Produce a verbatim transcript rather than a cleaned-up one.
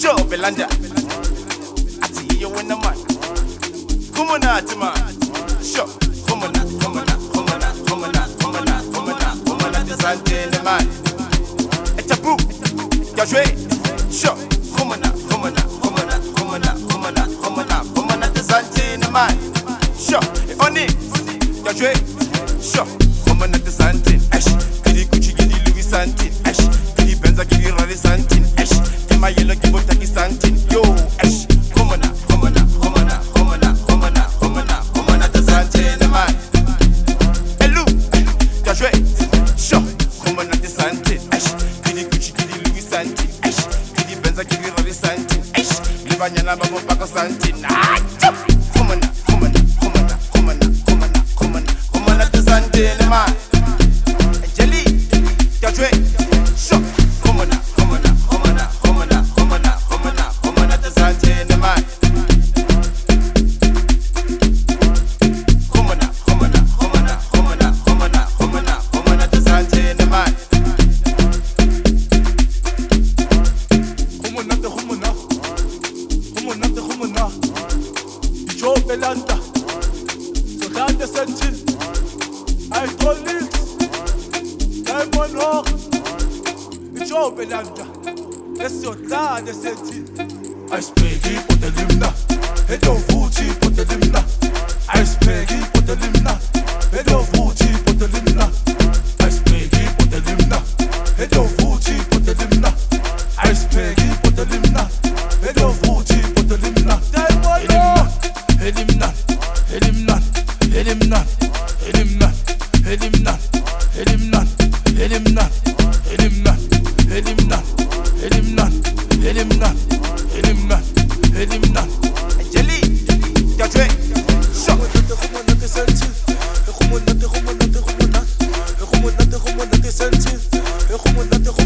Joe Belanja. I see you in the man. Come on out, man. Sure. Come on out, come on out, come on out, come on out, come on out, come on out, come on out, the Santine man. It's a boo. You're straight. Sure. Come on out, come on out, come on out, come on out, come on out, come on out, come on out, the Santine man. Sure. On it. You're straight. Sure. Come on out, the Santine. Ash. Get the Gucci, get the Louis Santine. Ash. Get the Benza, get the Rari Santine. Ash. Get my yellow, get what taki Santine. Yo. Ash. Come on out, come on out, come on out, come on out, come on out, come on out, come on out, the Santine man. Hello. You're straight. Sure. Come on out, the Santine. Ash. Get the Gucci, get the Louis Santine. Ash. Get the Benza, get the Rari Santine. Ash. Livanyana, babo, bako Santine. Ah, chop. Come on out, come on out, come on out, come on out, come on out, come on out, come on out, the Santine man. Jelly. You're straight. Sure. Come on out, come on out, come on out, come on out, come on out, come on out, come on out, the Santine man. Come on out, come on out, come on out, come on out, come on out, come on out, come on out, the Santine man. Come on out, come on out, come on out, come on out. Joe Belanda, so that the Santine. I told it. I'm on rock. Joe Belanda, that's your dad, the Santine. I speak it for the limna. Hey, don't vote it for the limna. I speak it for the limna. Hey, don't vote it for the limna. I speak it for the limna. Hey, don't vote it for the limna. I speak it for the limna. Hey, don't vote it for the limna. Elimna, elimna, elimna, elimna, elimna, elimna, elimna, elimna, elimna, elimna, elimna, elimna, elimna. Jelly. You're straight. Sure. Come on, the Santine. Come on, the come on, the come on, the come on, the come on, the Santine. Come on, the